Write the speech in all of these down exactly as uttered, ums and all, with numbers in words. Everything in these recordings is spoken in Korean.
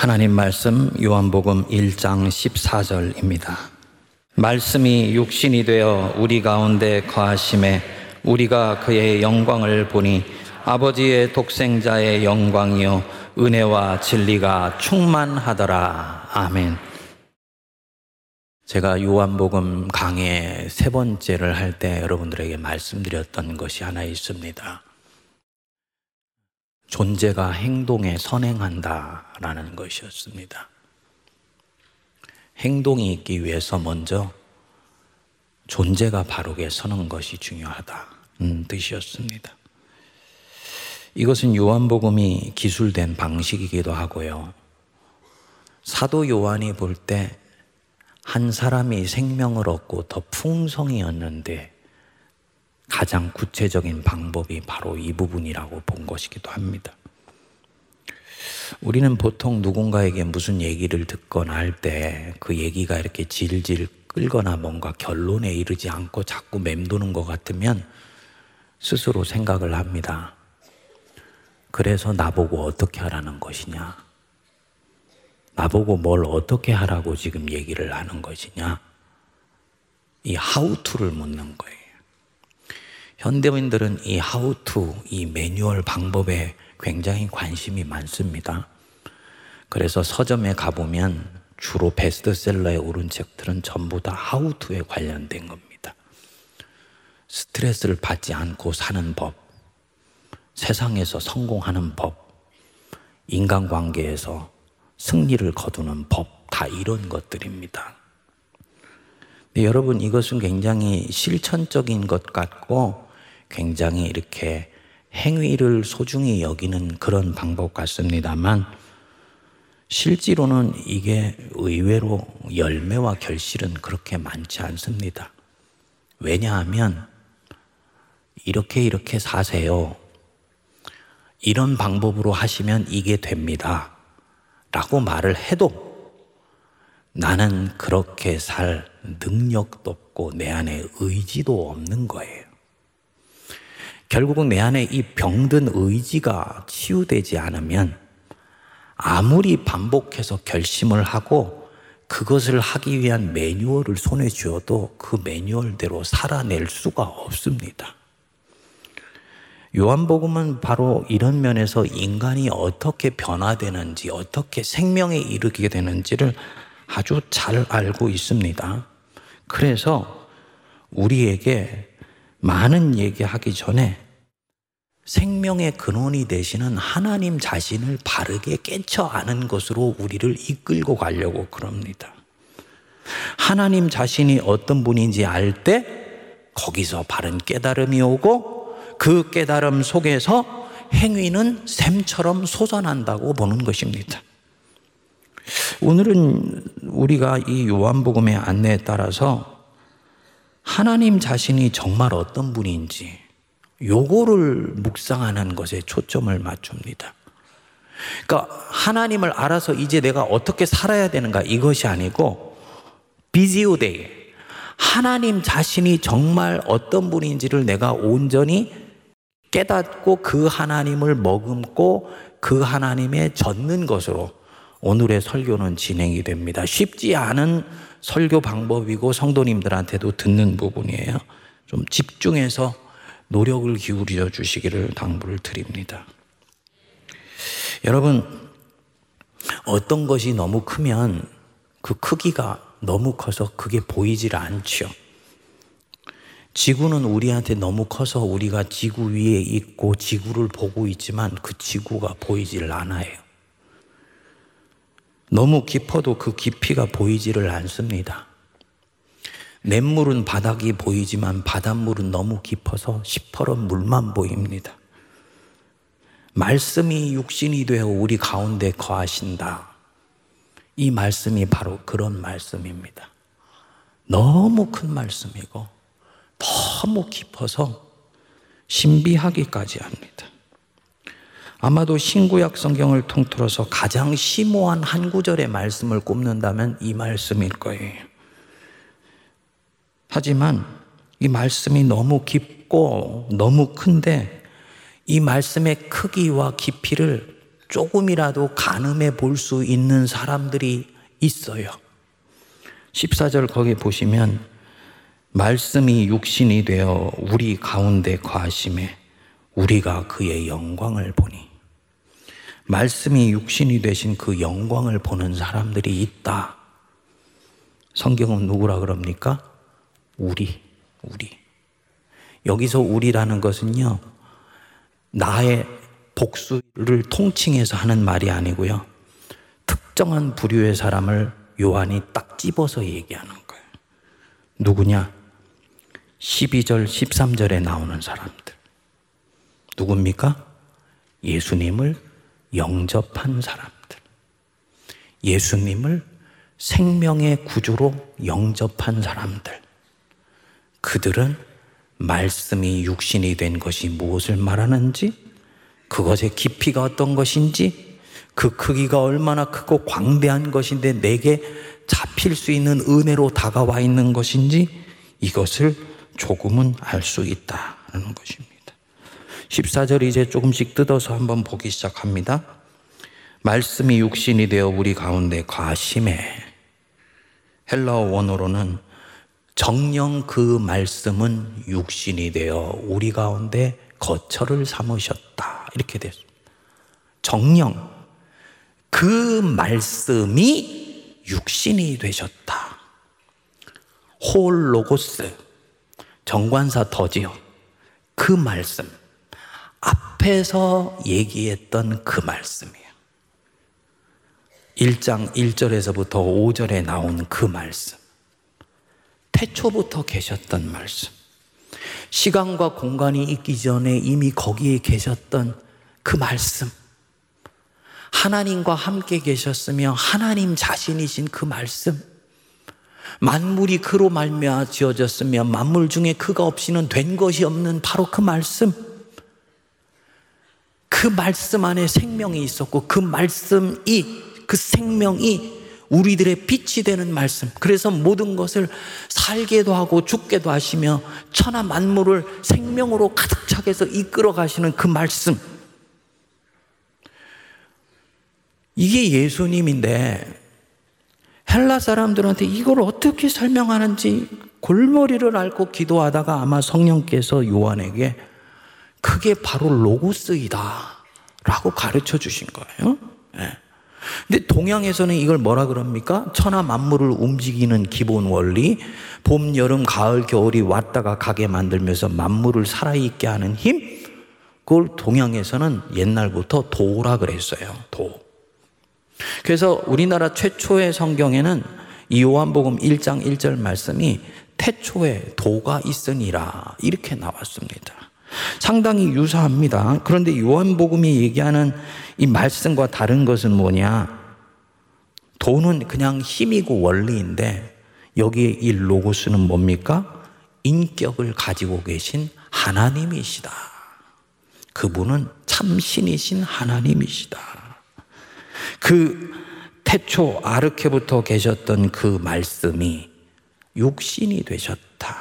하나님 말씀 요한복음 일 장 십사 절입니다. 말씀이 육신이 되어 우리 가운데 거하심에 우리가 그의 영광을 보니 아버지의 독생자의 영광이요 은혜와 진리가 충만하더라. 아멘. 제가 요한복음 강해 세 번째를 할 때 여러분들에게 말씀드렸던 것이 하나 있습니다. 존재가 행동에 선행한다라는 것이었습니다. 행동이 있기 위해서 먼저 존재가 바르게 서는 것이 중요하다는 뜻이었습니다. 이것은 요한복음이 기술된 방식이기도 하고요. 사도 요한이 볼 때 한 사람이 생명을 얻고 더 풍성이었는데 가장 구체적인 방법이 바로 이 부분이라고 본 것이기도 합니다. 우리는 보통 누군가에게 무슨 얘기를 듣거나 할 때 그 얘기가 이렇게 질질 끌거나 뭔가 결론에 이르지 않고 자꾸 맴도는 것 같으면 스스로 생각을 합니다. 그래서 나보고 어떻게 하라는 것이냐? 나보고 뭘 어떻게 하라고 지금 얘기를 하는 것이냐? 이 how to를 묻는 거예요. 현대인들은 이 how to, 이 매뉴얼 방법에 굉장히 관심이 많습니다. 그래서 서점에 가보면 주로 베스트셀러에 오른 책들은 전부 다 how to에 관련된 겁니다. 스트레스를 받지 않고 사는 법, 세상에서 성공하는 법, 인간관계에서 승리를 거두는 법, 다 이런 것들입니다. 근데 여러분, 이것은 굉장히 실천적인 것 같고 굉장히 이렇게 행위를 소중히 여기는 그런 방법 같습니다만 실제로는 이게 의외로 열매와 결실은 그렇게 많지 않습니다. 왜냐하면 이렇게 이렇게 사세요. 이런 방법으로 하시면 이게 됩니다. 라고 말을 해도 나는 그렇게 살 능력도 없고 내 안에 의지도 없는 거예요. 결국은 내 안에 이 병든 의지가 치유되지 않으면 아무리 반복해서 결심을 하고 그것을 하기 위한 매뉴얼을 손에 쥐어도 그 매뉴얼대로 살아낼 수가 없습니다. 요한복음은 바로 이런 면에서 인간이 어떻게 변화되는지, 어떻게 생명에 이르게 되는지를 아주 잘 알고 있습니다. 그래서 우리에게 많은 얘기하기 전에 생명의 근원이 되시는 하나님 자신을 바르게 깨쳐 아는 것으로 우리를 이끌고 가려고 그럽니다. 하나님 자신이 어떤 분인지 알 때 거기서 바른 깨달음이 오고 그 깨달음 속에서 행위는 샘처럼 솟아난다고 보는 것입니다. 오늘은 우리가 이 요한복음의 안내에 따라서 하나님 자신이 정말 어떤 분인지 요거를 묵상하는 것에 초점을 맞춥니다. 그러니까 하나님을 알아서 이제 내가 어떻게 살아야 되는가 이것이 아니고 비지오데이, 하나님 자신이 정말 어떤 분인지를 내가 온전히 깨닫고 그 하나님을 머금고 그 하나님에 젖는 것으로 오늘의 설교는 진행이 됩니다. 쉽지 않은 설교 방법이고 성도님들한테도 듣는 부분이에요. 좀 집중해서 노력을 기울여 주시기를 당부를 드립니다. 여러분, 어떤 것이 너무 크면 그 크기가 너무 커서 그게 보이질 않죠. 지구는 우리한테 너무 커서 우리가 지구 위에 있고 지구를 보고 있지만 그 지구가 보이질 않아요. 너무 깊어도 그 깊이가 보이지를 않습니다. 냇물은 바닥이 보이지만 바닷물은 너무 깊어서 시퍼런 물만 보입니다. 말씀이 육신이 되어 우리 가운데 거하신다. 이 말씀이 바로 그런 말씀입니다. 너무 큰 말씀이고 너무 깊어서 신비하기까지 합니다. 아마도 신구약 성경을 통틀어서 가장 심오한 한 구절의 말씀을 꼽는다면 이 말씀일 거예요. 하지만 이 말씀이 너무 깊고 너무 큰데 이 말씀의 크기와 깊이를 조금이라도 가늠해 볼 수 있는 사람들이 있어요. 십사 절 거기 보시면 말씀이 육신이 되어 우리 가운데 거하심에 우리가 그의 영광을 보니, 말씀이 육신이 되신 그 영광을 보는 사람들이 있다. 성경은 누구라 그럽니까? 우리, 우리. 여기서 우리라는 것은요, 나의 복수를 통칭해서 하는 말이 아니고요, 특정한 부류의 사람을 요한이 딱 집어서 얘기하는 거예요. 누구냐? 십이 절, 십삼 절에 나오는 사람들. 누굽니까? 예수님을 영접한 사람들. 예수님을 생명의 구주로 영접한 사람들. 그들은 말씀이 육신이 된 것이 무엇을 말하는지, 그것의 깊이가 어떤 것인지, 그 크기가 얼마나 크고 광대한 것인데 내게 잡힐 수 있는 은혜로 다가와 있는 것인지, 이것을 조금은 알 수 있다는 것입니다. 십사 절 이제 조금씩 뜯어서 한번 보기 시작합니다. 말씀이 육신이 되어 우리 가운데 거하심에, 헬라어 원어로는 정녕 그 말씀은 육신이 되어 우리 가운데 거처를 삼으셨다, 이렇게 됐습니다. 정녕 그 말씀이 육신이 되셨다. 홀로고스, 정관사 더지요. 그 말씀, 앞에서 얘기했던 그 말씀이에요. 일 장 일 절에서부터 오 절에 나온 그 말씀, 태초부터 계셨던 말씀, 시간과 공간이 있기 전에 이미 거기에 계셨던 그 말씀, 하나님과 함께 계셨으며 하나님 자신이신 그 말씀, 만물이 그로 말미암아 지어졌으며 만물 중에 그가 없이는 된 것이 없는 바로 그 말씀, 그 말씀 안에 생명이 있었고 그 말씀이, 그 생명이 우리들의 빛이 되는 말씀, 그래서 모든 것을 살게도 하고 죽게도 하시며 천하 만물을 생명으로 가득 차게 해서 이끌어 가시는 그 말씀, 이게 예수님인데 헬라 사람들한테 이걸 어떻게 설명하는지 골머리를 앓고 기도하다가 아마 성령께서 요한에게 그게 바로 로고스이다 라고 가르쳐 주신 거예요. 네. 근데 동양에서는 이걸 뭐라 그럽니까? 천하 만물을 움직이는 기본 원리, 봄, 여름, 가을, 겨울이 왔다가 가게 만들면서 만물을 살아있게 하는 힘, 그걸 동양에서는 옛날부터 도라 그랬어요. 도. 그래서 우리나라 최초의 성경에는 이 요한복음 일 장 일 절 말씀이 태초에 도가 있으니라 이렇게 나왔습니다. 상당히 유사합니다. 그런데 요한복음이 얘기하는 이 말씀과 다른 것은 뭐냐? 도는 그냥 힘이고 원리인데 여기에 이 로고스는 뭡니까? 인격을 가지고 계신 하나님이시다. 그분은 참신이신 하나님이시다. 그 태초 아르케부터 계셨던 그 말씀이 육신이 되셨다.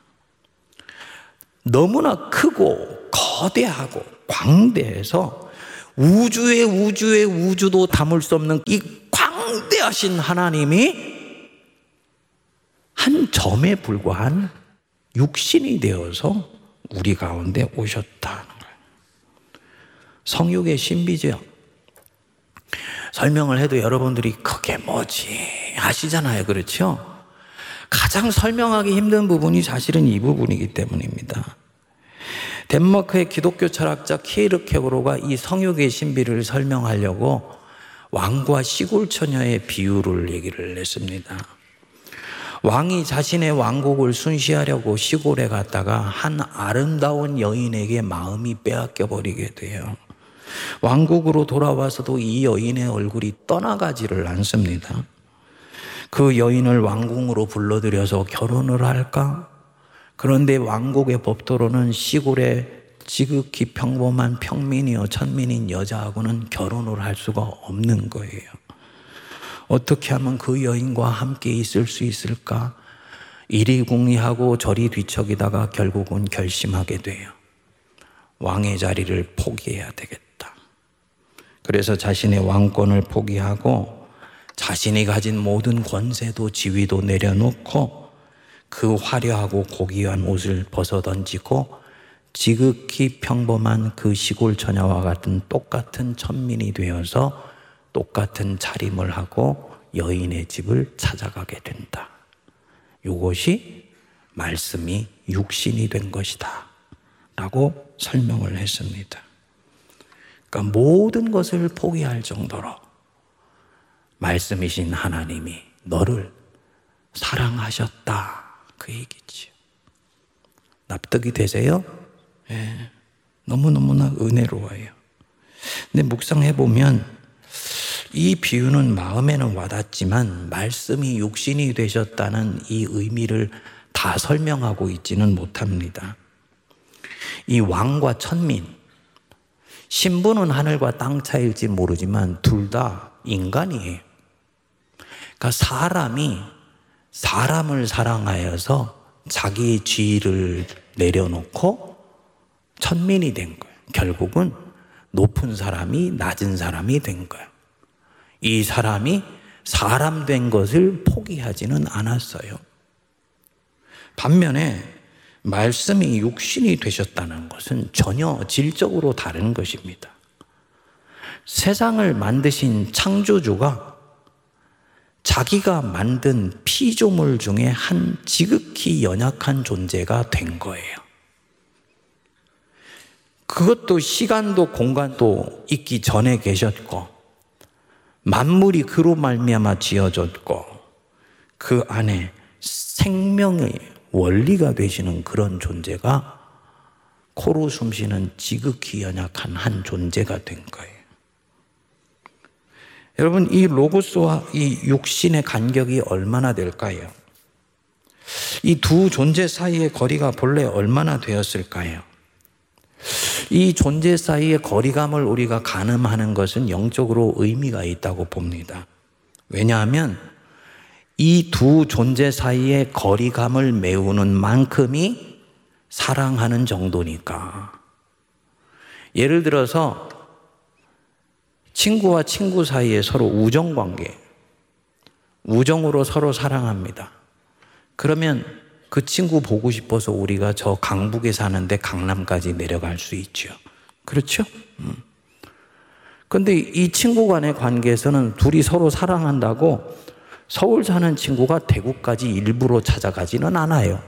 너무나 크고 거대하고 광대해서 우주의 우주의 우주도 담을 수 없는 이 광대하신 하나님이 한 점에 불과한 육신이 되어서 우리 가운데 오셨다는 거예요. 성육의 신비죠. 설명을 해도 여러분들이 그게 뭐지 하시잖아요. 그렇죠? 가장 설명하기 힘든 부분이 사실은 이 부분이기 때문입니다. 덴마크의 기독교 철학자 키에르케고르가 이 성육의 신비를 설명하려고 왕과 시골 처녀의 비유를 얘기를 했습니다. 왕이 자신의 왕국을 순시하려고 시골에 갔다가 한 아름다운 여인에게 마음이 빼앗겨 버리게 돼요. 왕국으로 돌아와서도 이 여인의 얼굴이 떠나가지를 않습니다. 그 여인을 왕궁으로 불러들여서 결혼을 할까? 그런데 왕국의 법도로는 시골의 지극히 평범한 평민이요 천민인 여자하고는 결혼을 할 수가 없는 거예요. 어떻게 하면 그 여인과 함께 있을 수 있을까? 이리 궁리하고 저리 뒤척이다가 결국은 결심하게 돼요. 왕의 자리를 포기해야 되겠다. 그래서 자신의 왕권을 포기하고 자신이 가진 모든 권세도 지위도 내려놓고 그 화려하고 고귀한 옷을 벗어던지고 지극히 평범한 그 시골 처녀와 같은 똑같은 천민이 되어서 똑같은 차림을 하고 여인의 집을 찾아가게 된다. 이것이 말씀이 육신이 된 것이다 라고 설명을 했습니다. 그러니까 모든 것을 포기할 정도로 말씀이신 하나님이 너를 사랑하셨다, 그 얘기지요. 납득이 되세요? 예, 너무너무나 은혜로워요. 근데 묵상해보면 이 비유는 마음에는 와닿지만 말씀이 육신이 되셨다는 이 의미를 다 설명하고 있지는 못합니다. 이 왕과 천민, 신분은 하늘과 땅 차이일지 모르지만 둘 다 인간이에요. 그러니까 사람이 사람을 사랑하여서 자기의 지위를 내려놓고 천민이 된 거예요. 결국은 높은 사람이 낮은 사람이 된 거예요. 이 사람이 사람 된 것을 포기하지는 않았어요. 반면에 말씀이 육신이 되셨다는 것은 전혀 질적으로 다른 것입니다. 세상을 만드신 창조주가 자기가 만든 피조물 중에 한 지극히 연약한 존재가 된 거예요. 그것도 시간도 공간도 있기 전에 계셨고 만물이 그로 말미암아 지어졌고 그 안에 생명의 원리가 되시는 그런 존재가 코로 숨쉬는 지극히 연약한 한 존재가 된 거예요. 여러분, 이 로고스와 이 육신의 간격이 얼마나 될까요? 이 두 존재 사이의 거리가 본래 얼마나 되었을까요? 이 존재 사이의 거리감을 우리가 가늠하는 것은 영적으로 의미가 있다고 봅니다. 왜냐하면 이 두 존재 사이의 거리감을 메우는 만큼이 사랑하는 정도니까. 예를 들어서 친구와 친구 사이에 서로 우정관계, 우정으로 서로 사랑합니다. 그러면 그 친구 보고 싶어서 우리가 저 강북에 사는데 강남까지 내려갈 수 있죠. 그렇죠? 음. 근데 이 친구 간의 관계에서는 둘이 서로 사랑한다고 서울 사는 친구가 대구까지 일부러 찾아가지는 않아요.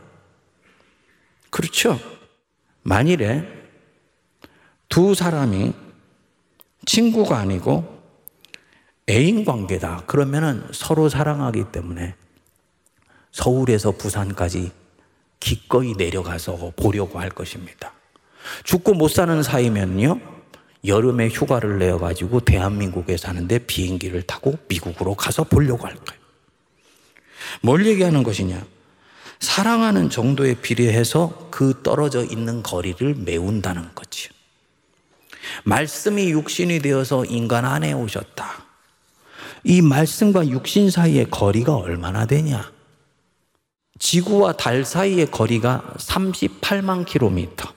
그렇죠? 만일에 두 사람이 친구가 아니고 애인 관계다. 그러면은 서로 사랑하기 때문에 서울에서 부산까지 기꺼이 내려가서 보려고 할 것입니다. 죽고 못 사는 사이면요, 여름에 휴가를 내어가지고 대한민국에 사는데 비행기를 타고 미국으로 가서 보려고 할 거예요. 뭘 얘기하는 것이냐? 사랑하는 정도에 비례해서 그 떨어져 있는 거리를 메운다는 거지요. 말씀이 육신이 되어서 인간 안에 오셨다. 이 말씀과 육신 사이의 거리가 얼마나 되냐? 지구와 달 사이의 거리가 삼십팔만 킬로미터.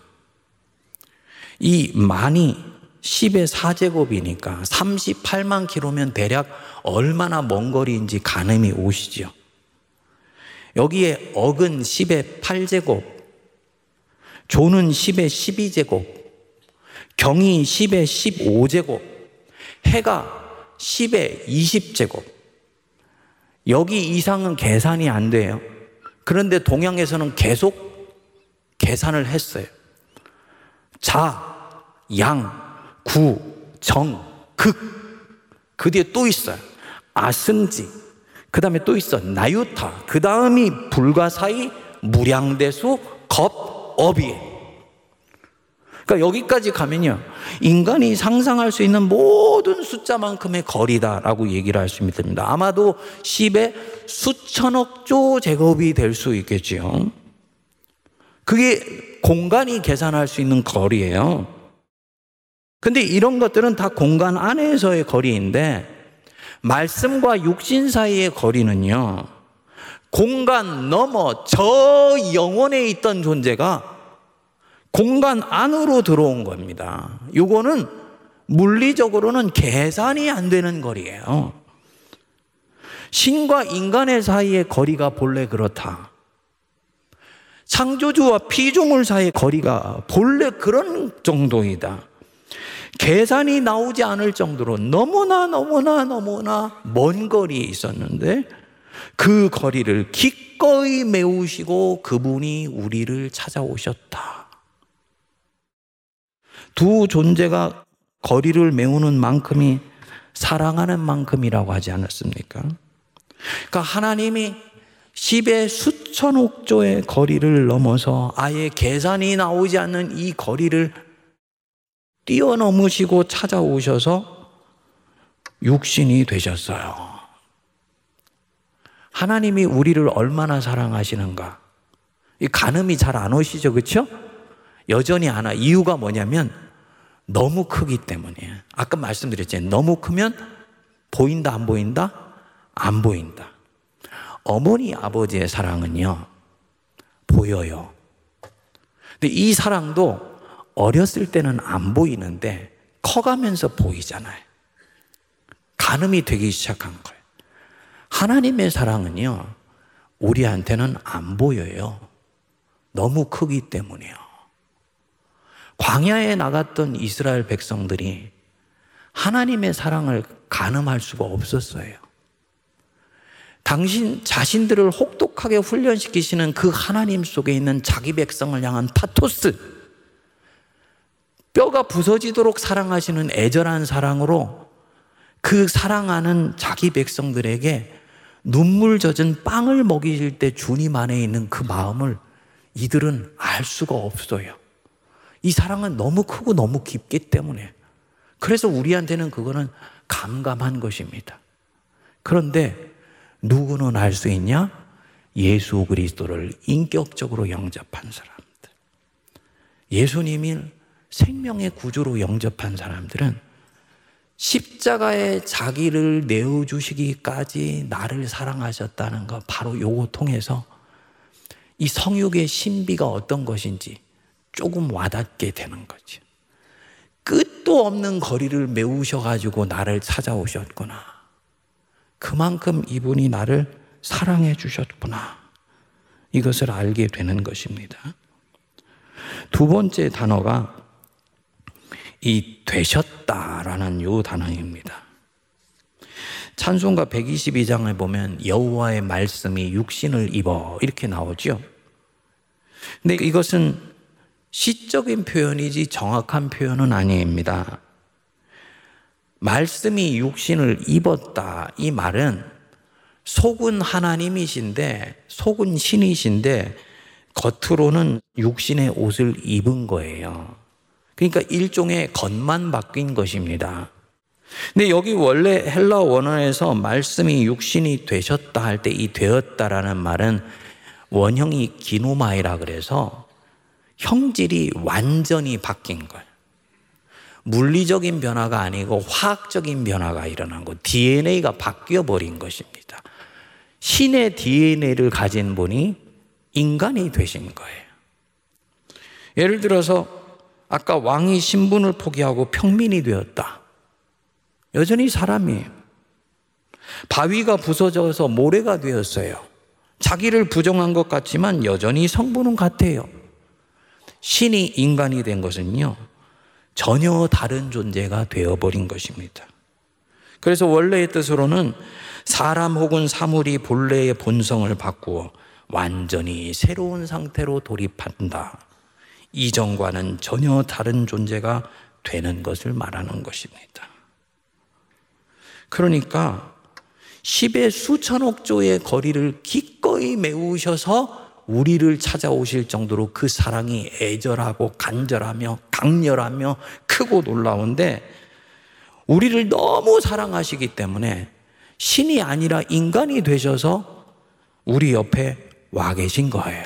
이 만이 십의 사 제곱이니까 삼십팔만 킬로면 대략 얼마나 먼 거리인지 가늠이 오시죠. 여기에 억은 십의 팔 제곱, 조는 십의 십이 제곱, 경이 십의 십오 제곱, 해가 십의 이십 제곱. 여기 이상은 계산이 안 돼요. 그런데 동양에서는 계속 계산을 했어요. 자, 양, 구, 정, 극. 그 뒤에 또 있어요. 아승지. 그 다음에 또 있어. 나유타. 그 다음이 불가사의, 무량대수, 겁, 업이에요. 그러니까 여기까지 가면요, 인간이 상상할 수 있는 모든 숫자만큼의 거리다라고 얘기를 할 수 있습니다. 아마도 십의 수천억 조 제곱이 될 수 있겠죠. 그게 공간이 계산할 수 있는 거리예요. 근데 이런 것들은 다 공간 안에서의 거리인데 말씀과 육신 사이의 거리는요, 공간 넘어 저 영혼에 있던 존재가 공간 안으로 들어온 겁니다. 이거는 물리적으로는 계산이 안 되는 거리예요. 신과 인간의 사이의 거리가 본래 그렇다. 창조주와 피조물 사이의 거리가 본래 그런 정도이다. 계산이 나오지 않을 정도로 너무나 너무나 너무나 먼 거리에 있었는데 그 거리를 기꺼이 메우시고 그분이 우리를 찾아오셨다. 두 존재가 거리를 메우는 만큼이 사랑하는 만큼이라고 하지 않았습니까? 그러니까 하나님이 십의 수천억 조의 거리를 넘어서 아예 계산이 나오지 않는 이 거리를 뛰어넘으시고 찾아오셔서 육신이 되셨어요. 하나님이 우리를 얼마나 사랑하시는가? 이 가늠이 잘 안 오시죠, 그렇죠? 여전히 안 와. 이유가 뭐냐면 너무 크기 때문이에요. 아까 말씀드렸잖아요. 너무 크면 보인다, 안 보인다? 안 보인다. 어머니, 아버지의 사랑은요, 보여요. 근데 이 사랑도 어렸을 때는 안 보이는데 커가면서 보이잖아요. 가늠이 되기 시작한 거예요. 하나님의 사랑은요, 우리한테는 안 보여요. 너무 크기 때문이에요. 광야에 나갔던 이스라엘 백성들이 하나님의 사랑을 가늠할 수가 없었어요. 당신 자신들을 혹독하게 훈련시키시는 그 하나님 속에 있는 자기 백성을 향한 파토스, 뼈가 부서지도록 사랑하시는 애절한 사랑으로 그 사랑하는 자기 백성들에게 눈물 젖은 빵을 먹이실 때 주님 안에 있는 그 마음을 이들은 알 수가 없어요. 이 사랑은 너무 크고 너무 깊기 때문에. 그래서 우리한테는 그거는 감감한 것입니다. 그런데 누구는 알 수 있냐? 예수 그리스도를 인격적으로 영접한 사람들. 예수님이 생명의 구주로 영접한 사람들은 십자가에 자기를 내어주시기까지 나를 사랑하셨다는 거, 바로 요거 통해서 이 성육의 신비가 어떤 것인지 조금 와닿게 되는 거죠. 끝도 없는 거리를 메우셔가지고 나를 찾아오셨구나. 그만큼 이분이 나를 사랑해 주셨구나. 이것을 알게 되는 것입니다. 두 번째 단어가 이 되셨다라는 요 단어입니다. 찬송가 백이십이 장을 보면 여호와의 말씀이 육신을 입어 이렇게 나오죠. 근데 이것은 시적인 표현이지 정확한 표현은 아닙니다. 말씀이 육신을 입었다, 이 말은 속은 하나님이신데, 속은 신이신데 겉으로는 육신의 옷을 입은 거예요. 그러니까 일종의 겉만 바뀐 것입니다. 근데 여기 원래 헬라 원어에서 말씀이 육신이 되셨다 할 때 이 되었다라는 말은 원형이 기노마이라 그래서 형질이 완전히 바뀐 거예요. 물리적인 변화가 아니고 화학적인 변화가 일어난 거, 디엔에이가 바뀌어 버린 것입니다. 신의 디엔에이를 가진 분이 인간이 되신 거예요. 예를 들어서 아까 왕이 신분을 포기하고 평민이 되었다. 여전히 사람이에요. 바위가 부서져서 모래가 되었어요. 자기를 부정한 것 같지만 여전히 성분은 같아요. 신이 인간이 된 것은요, 전혀 다른 존재가 되어버린 것입니다. 그래서 원래의 뜻으로는 사람 혹은 사물이 본래의 본성을 바꾸어 완전히 새로운 상태로 돌입한다. 이전과는 전혀 다른 존재가 되는 것을 말하는 것입니다. 그러니까 십의 수천억 조의 거리를 기꺼이 메우셔서 우리를 찾아오실 정도로 그 사랑이 애절하고 간절하며 강렬하며 크고 놀라운데, 우리를 너무 사랑하시기 때문에 신이 아니라 인간이 되셔서 우리 옆에 와 계신 거예요.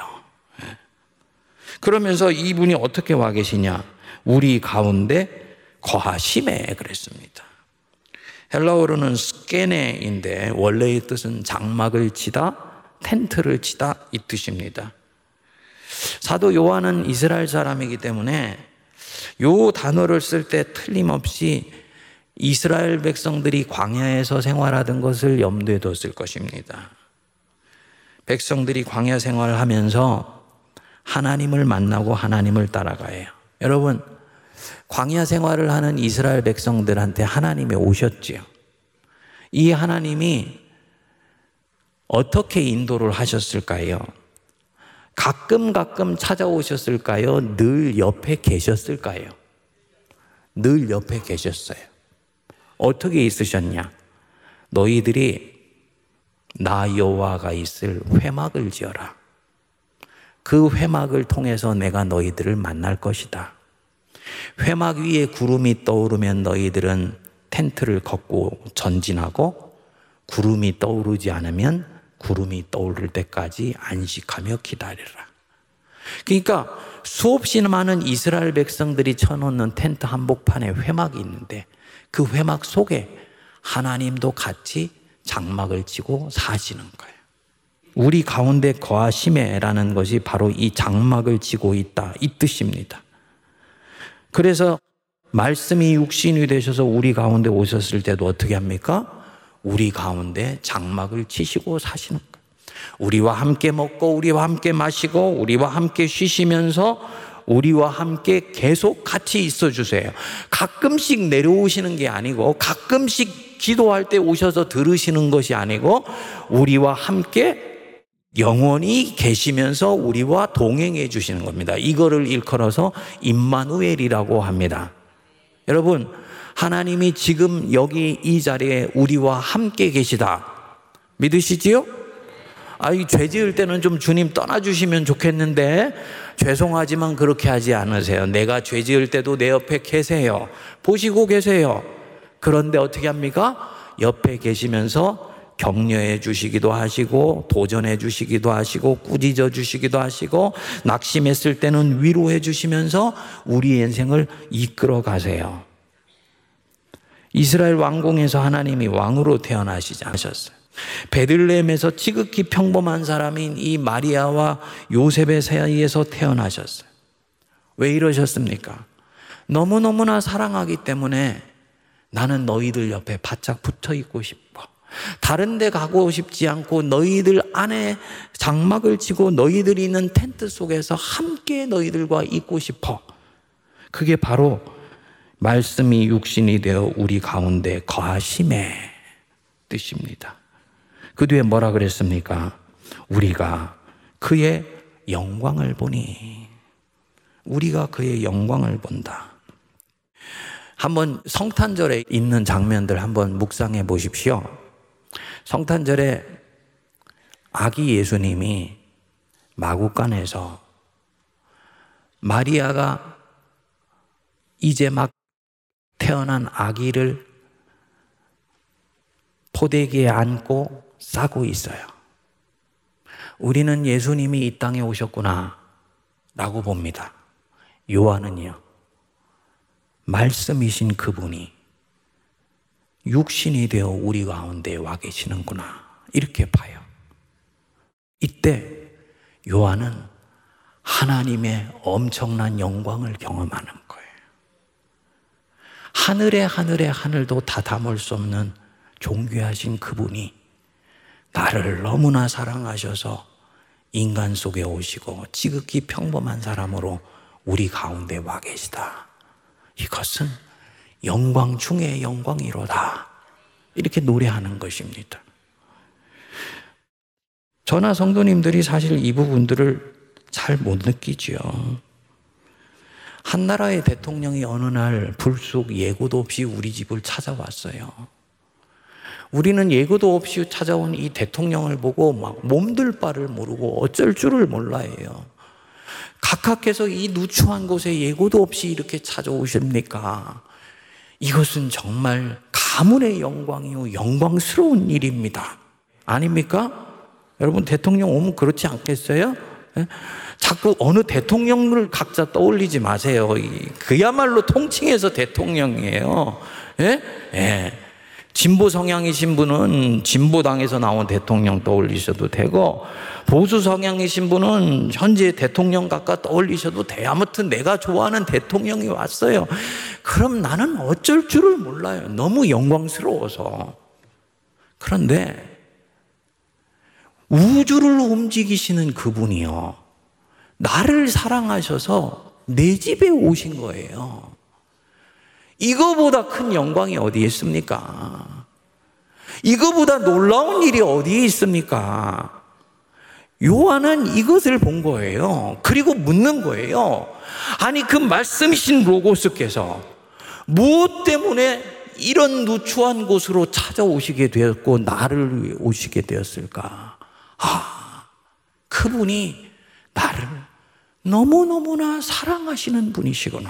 그러면서 이분이 어떻게 와 계시냐? 우리 가운데 거하심에 그랬습니다. 헬라어로는 스케네인데 원래의 뜻은 장막을 치다, 텐트를 치다 이 뜻입니다. 사도 요한은 이스라엘 사람이기 때문에 요 단어를 쓸 때 틀림없이 이스라엘 백성들이 광야에서 생활하던 것을 염두에 뒀을 것입니다. 백성들이 광야 생활을 하면서 하나님을 만나고 하나님을 따라가요. 여러분, 광야 생활을 하는 이스라엘 백성들한테 하나님이 오셨지요. 이 하나님이 어떻게 인도를 하셨을까요? 가끔 가끔 찾아오셨을까요? 늘 옆에 계셨을까요? 늘 옆에 계셨어요. 어떻게 있으셨냐? 너희들이 나 여호와가 있을 회막을 지어라. 그 회막을 통해서 내가 너희들을 만날 것이다. 회막 위에 구름이 떠오르면 너희들은 텐트를 걷고 전진하고, 구름이 떠오르지 않으면 구름이 떠오를 때까지 안식하며 기다리라. 그러니까 수없이 많은 이스라엘 백성들이 쳐놓는 텐트 한복판에 회막이 있는데, 그 회막 속에 하나님도 같이 장막을 치고 사시는 거예요. 우리 가운데 거하심에라는 것이 바로 이 장막을 치고 있다, 이 뜻입니다. 그래서 말씀이 육신이 되셔서 우리 가운데 오셨을 때도 어떻게 합니까? 우리 가운데 장막을 치시고 사시는 거예요. 우리와 함께 먹고 우리와 함께 마시고 우리와 함께 쉬시면서 우리와 함께 계속 같이 있어 주세요. 가끔씩 내려오시는 게 아니고, 가끔씩 기도할 때 오셔서 들으시는 것이 아니고, 우리와 함께 영원히 계시면서 우리와 동행해 주시는 겁니다. 이거를 일컬어서 임마누엘이라고 합니다. 여러분, 하나님이 지금 여기 이 자리에 우리와 함께 계시다 믿으시지요? 아, 이 죄 지을 때는 좀 주님 떠나주시면 좋겠는데, 죄송하지만 그렇게 하지 않으세요. 내가 죄 지을 때도 내 옆에 계세요. 보시고 계세요. 그런데 어떻게 합니까? 옆에 계시면서 격려해 주시기도 하시고, 도전해 주시기도 하시고, 꾸짖어 주시기도 하시고, 낙심했을 때는 위로해 주시면서 우리 인생을 이끌어 가세요. 이스라엘 왕궁에서 하나님이 왕으로 태어나시지 않으셨어요. 베들레헴에서 지극히 평범한 사람인 이 마리아와 요셉의 사이에서 태어나셨어요. 왜 이러셨습니까? 너무너무나 사랑하기 때문에 나는 너희들 옆에 바짝 붙어 있고 싶어. 다른 데 가고 싶지 않고 너희들 안에 장막을 치고 너희들이 있는 텐트 속에서 함께 너희들과 있고 싶어. 그게 바로 말씀이 육신이 되어 우리 가운데 거하심의 뜻입니다. 그 뒤에 뭐라 그랬습니까? 우리가 그의 영광을 보니. 우리가 그의 영광을 본다. 한번 성탄절에 있는 장면들 한번 묵상해 보십시오. 성탄절에 아기 예수님이 마구간에서 마리아가 이제 막 태어난 아기를 포대기에 안고 싸고 있어요. 우리는 예수님이 이 땅에 오셨구나 라고 봅니다. 요한은요, 말씀이신 그분이 육신이 되어 우리 가운데 와 계시는구나 이렇게 봐요. 이때 요한은 하나님의 엄청난 영광을 경험하는 거예요. 하늘에 하늘에 하늘도 다 담을 수 없는 존귀하신 그분이 나를 너무나 사랑하셔서 인간 속에 오시고 지극히 평범한 사람으로 우리 가운데 와 계시다. 이것은 영광 중에 영광이로다. 이렇게 노래하는 것입니다. 저나 성도님들이 사실 이 부분들을 잘 못 느끼지요. 한 나라의 대통령이 어느 날 불쑥 예고도 없이 우리 집을 찾아왔어요. 우리는 예고도 없이 찾아온 이 대통령을 보고 막 몸둘 바를 모르고 어쩔 줄을 몰라요. 각하께서 이 누추한 곳에 예고도 없이 이렇게 찾아오십니까? 이것은 정말 가문의 영광이요 영광스러운 일입니다. 아닙니까? 여러분, 대통령 오면 그렇지 않겠어요? 예? 자꾸 어느 대통령을 각자 떠올리지 마세요. 그야말로 통칭해서 대통령이에요. 예? 예. 진보 성향이신 분은 진보당에서 나온 대통령 떠올리셔도 되고, 보수 성향이신 분은 현재 대통령 각각 떠올리셔도 돼요. 아무튼 내가 좋아하는 대통령이 왔어요. 그럼 나는 어쩔 줄을 몰라요. 너무 영광스러워서. 그런데 우주를 움직이시는 그분이요, 나를 사랑하셔서 내 집에 오신 거예요. 이거보다 큰 영광이 어디에 있습니까? 이거보다 놀라운 일이 어디에 있습니까? 요한은 이것을 본 거예요. 그리고 묻는 거예요. 아니, 그 말씀이신 로고스께서 무엇 때문에 이런 누추한 곳으로 찾아오시게 되었고 나를 위해 오시게 되었을까? 아, 그분이 나를 너무너무나 사랑하시는 분이시구나.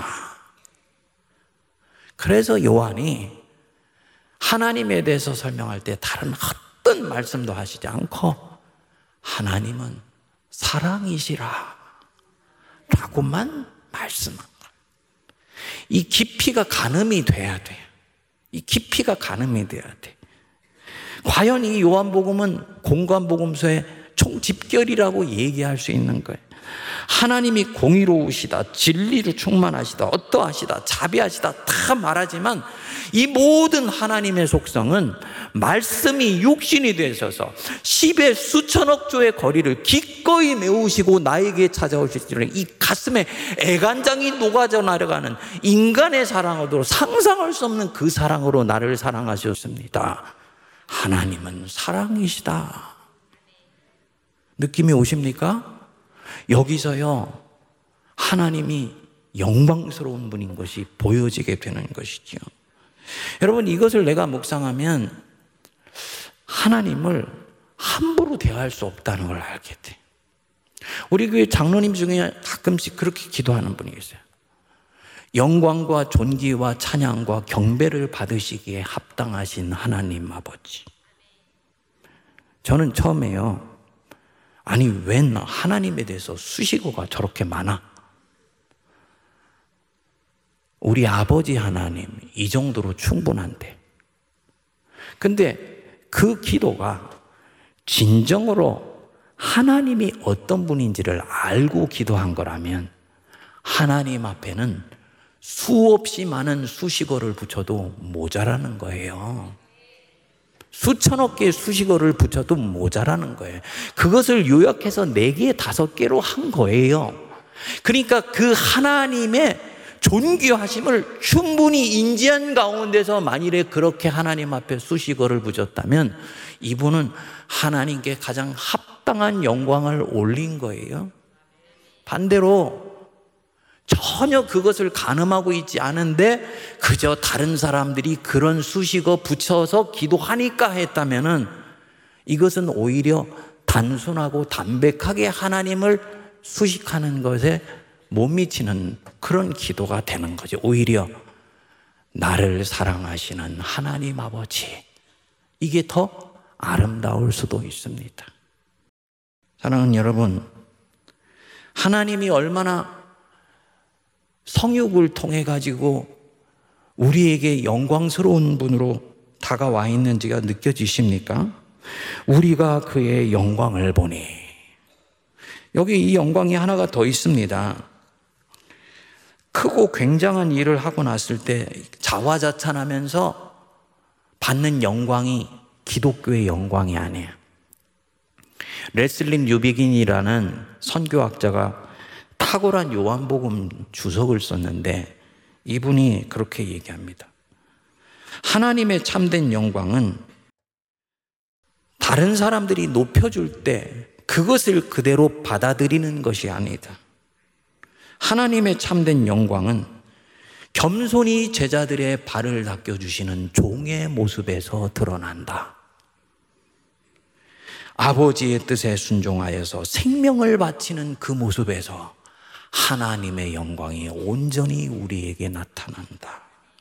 그래서 요한이 하나님에 대해서 설명할 때 다른 어떤 말씀도 하시지 않고 하나님은 사랑이시라 라고만 말씀합니다. 이 깊이가 가늠이 돼야 돼요. 이 깊이가 가늠이 돼야 돼. 과연 이 요한복음은 공관복음서의 총집결이라고 얘기할 수 있는 거예요. 하나님이 공의로우시다, 진리로 충만하시다, 어떠하시다, 자비하시다 다 말하지만 이 모든 하나님의 속성은 말씀이 육신이 되셔서 십의 수천억 조의 거리를 기꺼이 메우시고 나에게 찾아오실지는 이 가슴에 애간장이 녹아져 나려가는 인간의 사랑으로 상상할 수 없는 그 사랑으로 나를 사랑하셨습니다. 하나님은 사랑이시다. 느낌이 오십니까? 여기서요, 하나님이 영광스러운 분인 것이 보여지게 되는 것이죠. 여러분, 이것을 내가 묵상하면 하나님을 함부로 대할 수 없다는 걸 알게 돼. 우리 교회 장로님 중에 가끔씩 그렇게 기도하는 분이 있어요. 영광과 존귀와 찬양과 경배를 받으시기에 합당하신 하나님 아버지. 저는 처음에요, 아니 웬 하나님에 대해서 수식어가 저렇게 많아? 우리 아버지 하나님 이 정도로 충분한데. 근데 그 기도가 진정으로 하나님이 어떤 분인지를 알고 기도한 거라면 하나님 앞에는 수없이 많은 수식어를 붙여도 모자라는 거예요. 수천억 개의 수식어를 붙여도 모자라는 거예요. 그것을 요약해서 네 개, 다섯 개로 한 거예요. 그러니까 그 하나님의 존귀하심을 충분히 인지한 가운데서 만일에 그렇게 하나님 앞에 수식어를 붙였다면 이분은 하나님께 가장 합당한 영광을 올린 거예요. 반대로 전혀 그것을 가늠하고 있지 않은데 그저 다른 사람들이 그런 수식어 붙여서 기도하니까 했다면은 이것은 오히려 단순하고 담백하게 하나님을 수식하는 것에 못 미치는 그런 기도가 되는 거죠. 오히려 나를 사랑하시는 하나님 아버지, 이게 더 아름다울 수도 있습니다. 사랑하는 여러분, 하나님이 얼마나 성육을 통해 가지고 우리에게 영광스러운 분으로 다가와 있는지가 느껴지십니까? 우리가 그의 영광을 보니. 여기 이 영광이 하나가 더 있습니다. 크고 굉장한 일을 하고 났을 때 자화자찬하면서 받는 영광이 기독교의 영광이 아니에요. 레슬리 뉴비긴이라는 선교학자가 탁월한 요한복음 주석을 썼는데 이분이 그렇게 얘기합니다. 하나님의 참된 영광은 다른 사람들이 높여줄 때 그것을 그대로 받아들이는 것이 아니다. 하나님의 참된 영광은 겸손히 제자들의 발을 닦여주시는 종의 모습에서 드러난다. 아버지의 뜻에 순종하여서 생명을 바치는 그 모습에서 하나님의 영광이 온전히 우리에게 나타난다.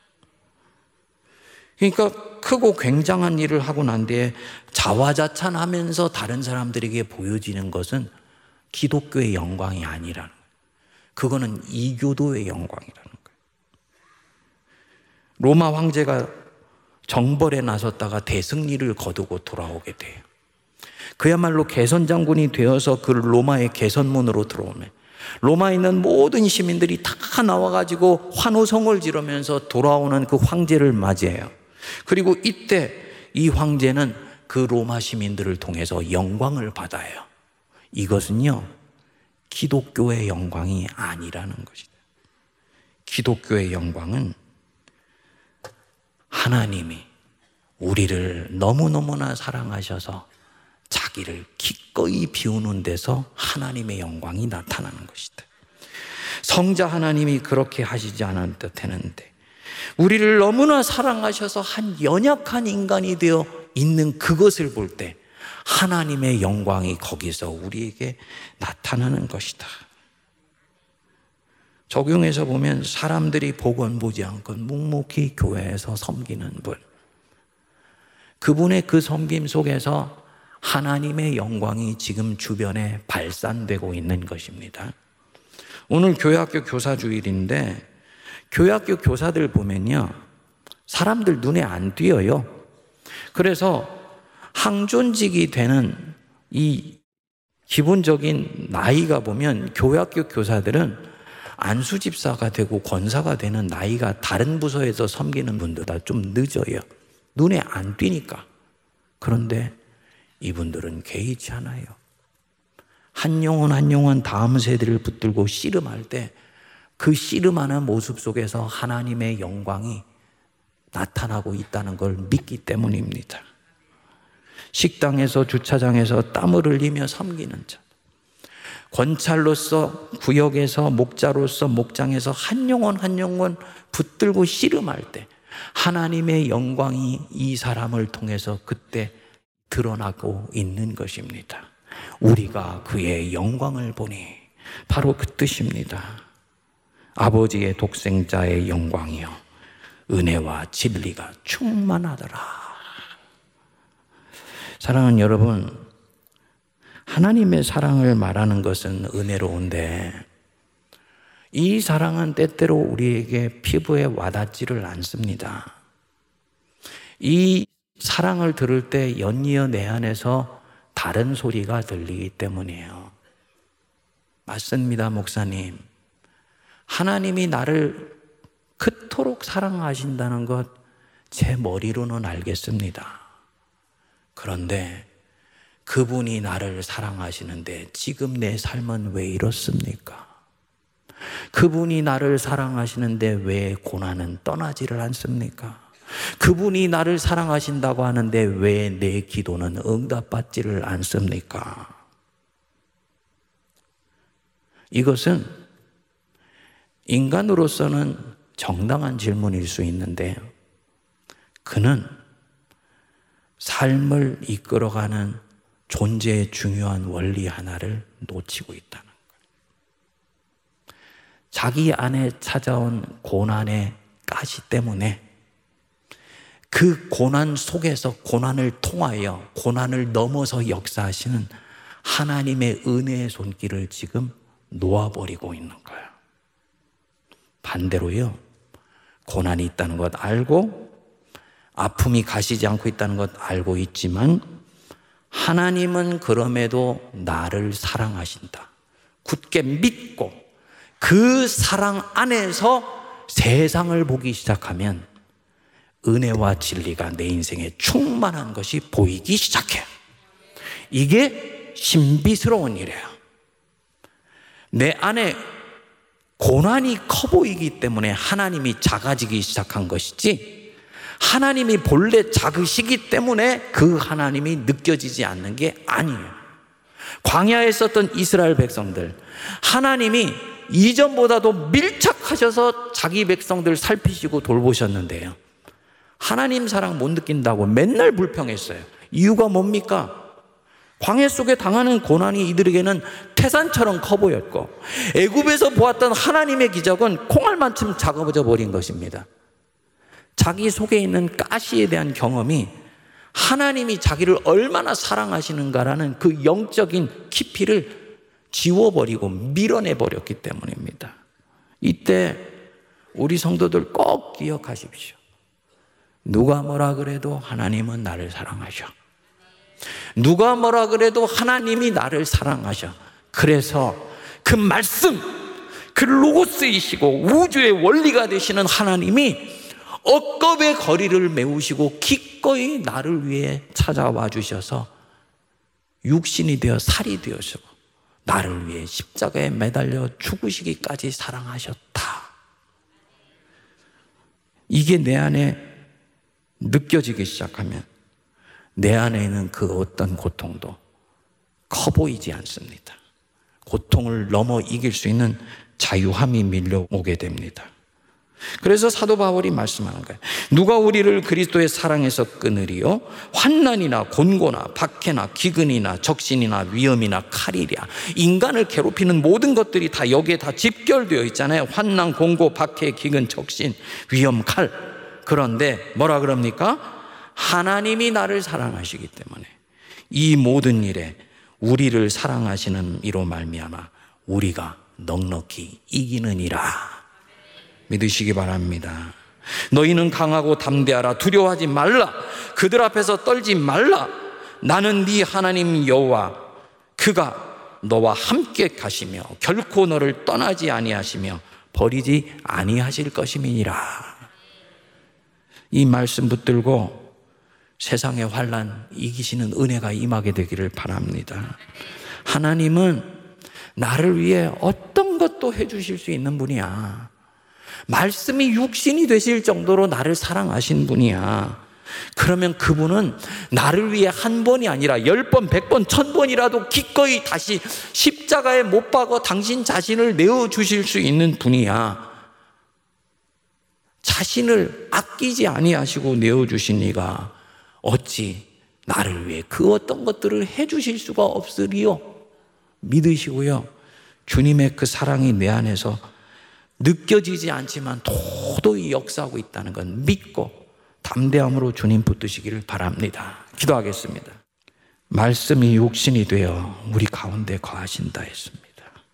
그러니까 크고 굉장한 일을 하고 난 뒤에 자화자찬하면서 다른 사람들에게 보여지는 것은 기독교의 영광이 아니라는 거예요. 그거는 이교도의 영광이라는 거예요. 로마 황제가 정벌에 나섰다가 대승리를 거두고 돌아오게 돼요. 그야말로 개선장군이 되어서 그 로마의 개선문으로 들어오면 로마에 있는 모든 시민들이 다 나와가지고 환호성을 지르면서 돌아오는 그 황제를 맞이해요. 그리고 이때 이 황제는 그 로마 시민들을 통해서 영광을 받아요. 이것은요, 기독교의 영광이 아니라는 것이다. 기독교의 영광은 하나님이 우리를 너무너무나 사랑하셔서 자기를 기꺼이 비우는 데서 하나님의 영광이 나타나는 것이다. 성자 하나님이 그렇게 하시지 않았다 되는데 우리를 너무나 사랑하셔서 한 연약한 인간이 되어 있는 그것을 볼 때 하나님의 영광이 거기서 우리에게 나타나는 것이다. 적용해서 보면 사람들이 복은 보지 않고 묵묵히 교회에서 섬기는 분, 그분의 그 섬김 속에서 하나님의 영광이 지금 주변에 발산되고 있는 것입니다. 오늘 교회학교 교사주일인데 교회학교 교사들 보면요, 사람들 눈에 안 띄어요. 그래서 항존직이 되는 이 기본적인 나이가 보면 교회학교 교사들은 안수집사가 되고 권사가 되는 나이가 다른 부서에서 섬기는 분들보다 좀 늦어요. 눈에 안 띄니까. 그런데 이분들은 개의치 않아요. 한 영혼 한 영혼 다음 세대를 붙들고 씨름할 때 그 씨름하는 모습 속에서 하나님의 영광이 나타나고 있다는 걸 믿기 때문입니다. 식당에서 주차장에서 땀을 흘리며 섬기는 자, 권찰로서 구역에서 목자로서 목장에서 한 영혼 한 영혼 붙들고 씨름할 때 하나님의 영광이 이 사람을 통해서 그때 드러나고 있는 것입니다. 우리가 그의 영광을 보니 바로 그 뜻입니다. 아버지의 독생자의 영광이요 은혜와 진리가 충만하더라. 사랑하는 여러분, 하나님의 사랑을 말하는 것은 은혜로운데 이 사랑은 때때로 우리에게 피부에 와닿지를 않습니다. 이 사랑을 들을 때 연이어 내 안에서 다른 소리가 들리기 때문이에요. 맞습니다, 목사님. 하나님이 나를 그토록 사랑하신다는 것 제 머리로는 알겠습니다. 그런데 그분이 나를 사랑하시는데 지금 내 삶은 왜 이렇습니까? 그분이 나를 사랑하시는데 왜 고난은 떠나지를 않습니까? 그분이 나를 사랑하신다고 하는데 왜 내 기도는 응답받지를 않습니까? 이것은 인간으로서는 정당한 질문일 수 있는데 그는 삶을 이끌어가는 존재의 중요한 원리 하나를 놓치고 있다는 거예요. 자기 안에 찾아온 고난의 가시 때문에 그 고난 속에서 고난을 통하여 고난을 넘어서 역사하시는 하나님의 은혜의 손길을 지금 놓아버리고 있는 거예요. 반대로요, 고난이 있다는 것 알고 아픔이 가시지 않고 있다는 것 알고 있지만 하나님은 그럼에도 나를 사랑하신다. 굳게 믿고 그 사랑 안에서 세상을 보기 시작하면 은혜와 진리가 내 인생에 충만한 것이 보이기 시작해요. 이게 신비스러운 일이에요. 내 안에 고난이 커 보이기 때문에 하나님이 작아지기 시작한 것이지 하나님이 본래 작으시기 때문에 그 하나님이 느껴지지 않는 게 아니에요. 광야에 있었던 이스라엘 백성들, 하나님이 이전보다도 밀착하셔서 자기 백성들 살피시고 돌보셨는데요, 하나님 사랑 못 느낀다고 맨날 불평했어요. 이유가 뭡니까? 광야 속에 당하는 고난이 이들에게는 태산처럼 커 보였고 애굽에서 보았던 하나님의 기적은 콩알만큼 작아져 버린 것입니다. 자기 속에 있는 가시에 대한 경험이 하나님이 자기를 얼마나 사랑하시는가라는 그 영적인 깊이를 지워버리고 밀어내버렸기 때문입니다. 이때 우리 성도들 꼭 기억하십시오. 누가 뭐라 그래도 하나님은 나를 사랑하셔. 누가 뭐라 그래도 하나님이 나를 사랑하셔. 그래서 그 말씀, 그 로고스이시고 우주의 원리가 되시는 하나님이 억겁의 거리를 메우시고 기꺼이 나를 위해 찾아와 주셔서 육신이 되어 살이 되어서 나를 위해 십자가에 매달려 죽으시기까지 사랑하셨다. 이게 내 안에 느껴지기 시작하면 내 안에 있는 그 어떤 고통도 커 보이지 않습니다. 고통을 넘어 이길 수 있는 자유함이 밀려오게 됩니다. 그래서 사도 바울이 말씀하는 거예요. 누가 우리를 그리스도의 사랑에서 끊으리요? 환난이나 곤고나 박해나 기근이나 적신이나 위험이나 칼이랴. 인간을 괴롭히는 모든 것들이 다 여기에 다 집결되어 있잖아요. 환난, 곤고, 박해, 기근, 적신, 위험, 칼. 그런데 뭐라 그럽니까? 하나님이 나를 사랑하시기 때문에 이 모든 일에 우리를 사랑하시는 이로 말미암아 우리가 넉넉히 이기느니라. 믿으시기 바랍니다. 너희는 강하고 담대하라. 두려워하지 말라. 그들 앞에서 떨지 말라. 나는 네 하나님 여호와, 그가 너와 함께 가시며 결코 너를 떠나지 아니하시며 버리지 아니하실 것임이니라. 이 말씀 붙들고 세상의 환난 이기시는 은혜가 임하게 되기를 바랍니다. 하나님은 나를 위해 어떤 것도 해주실 수 있는 분이야. 말씀이 육신이 되실 정도로 나를 사랑하신 분이야. 그러면 그분은 나를 위해 한 번이 아니라 열 번, 백 번, 천 번이라도 기꺼이 다시 십자가에 못 박아 당신 자신을 내어주실 수 있는 분이야. 자신을 아끼지 아니하시고 내어주신 이가 어찌 나를 위해 그 어떤 것들을 해주실 수가 없으리요. 믿으시고요. 주님의 그 사랑이 내 안에서 느껴지지 않지만 도도히 역사하고 있다는 건 믿고 담대함으로 주님 붙드시기를 바랍니다. 기도하겠습니다. 말씀이 육신이 되어 우리 가운데 거하신다 했습니다.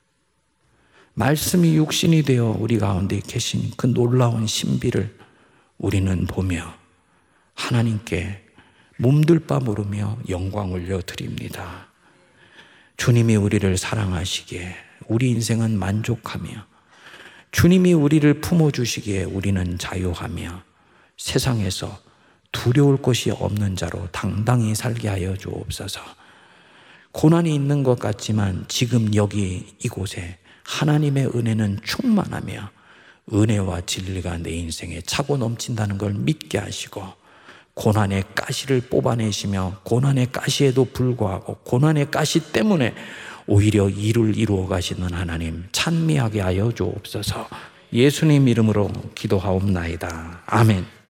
말씀이 육신이 되어 우리 가운데 계신 그 놀라운 신비를 우리는 보며 하나님께 몸둘 바 모르며 영광 올려드립니다. 주님이 우리를 사랑하시기에 우리 인생은 만족하며 주님이 우리를 품어주시기에 우리는 자유하며 세상에서 두려울 것이 없는 자로 당당히 살게 하여 주옵소서. 고난이 있는 것 같지만 지금 여기 이곳에 하나님의 은혜는 충만하며 은혜와 진리가 내 인생에 차고 넘친다는 걸 믿게 하시고 고난의 가시를 뽑아내시며 고난의 가시에도 불구하고 고난의 가시 때문에 오히려 일을 이루어 가시는 하나님 찬미하게 하여 주옵소서. 예수님 이름으로 기도하옵나이다. 아멘.